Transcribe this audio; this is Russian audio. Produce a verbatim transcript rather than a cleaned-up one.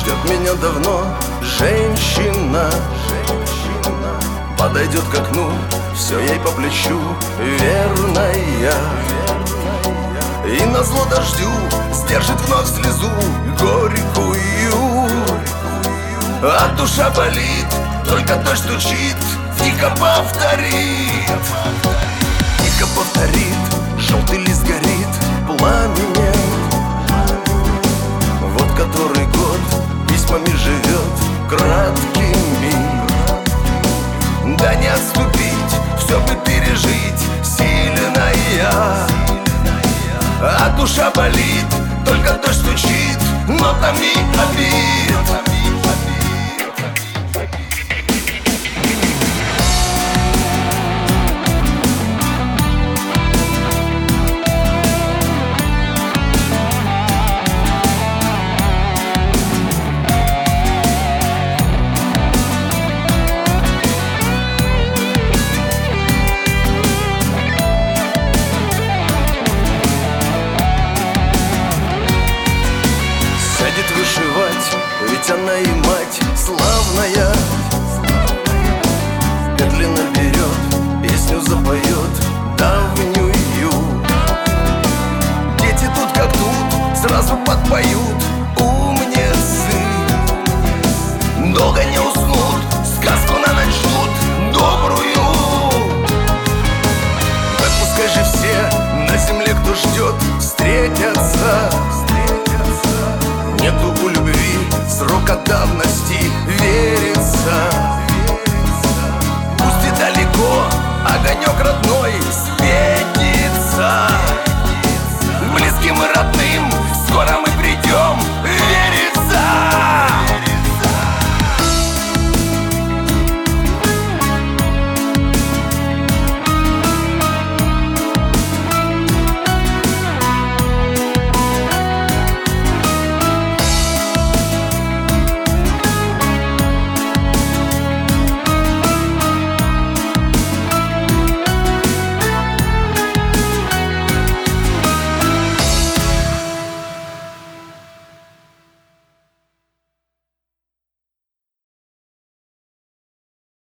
Ждет меня давно женщина, подойдет к окну, все ей по плечу, верная. И назло дождю сдержит вновь слезу горькую. А душа болит, только дождь стучит, тихо повторит. Тихо повторит, желтый лист горит пламенем. Вот который год письмами живет краткими. Да не отступить, все бы пережить, сильная. А душа болит, только дождь стучит, нотами обид. Вышивать, ведь она и мать славная. Петли наберет, песню запоет давнюю. Дети тут как тут, сразу подпоют умницы. Долго не уснут, сказку на ночь ждут добрую. Так пускай же все на земле, кто ждет, встретятся. Нету у любви срока давности,